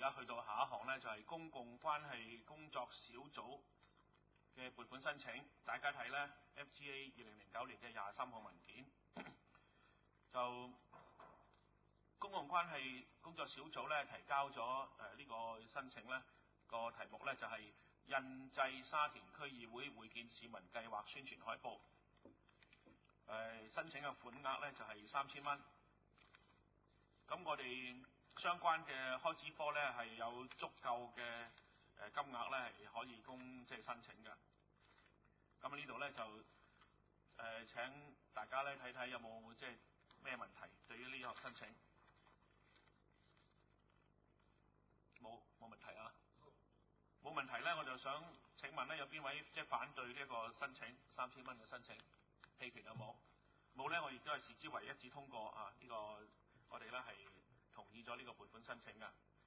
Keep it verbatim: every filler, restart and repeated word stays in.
啦，去到下一項呢，就係、是、公共關係工作小組嘅撥款申請。大家睇呢 F G A 二零零九年嘅廿三號文件，就公共關係工作小組呢提交咗誒呢個申請呢，個題目呢就係、是、印製沙田區議會會見市民計劃宣傳海報。誒申請嘅款額呢就係三千蚊。咁我哋相關嘅開支科呢係有足夠嘅誒金額呢係可以供即係申請嘅。咁呢度呢就誒、呃、請大家呢睇睇有冇即係咩問題對於呢項申請。冇冇問題啊？冇問題呢，我就想請問呢，有邊位即係反對呢一個申請三千蚊嘅申請？棄權有冇？冇呢，我亦都係視之為一致通過啊！呢、這個我哋呢係同意咗呢個撥款申請嘅。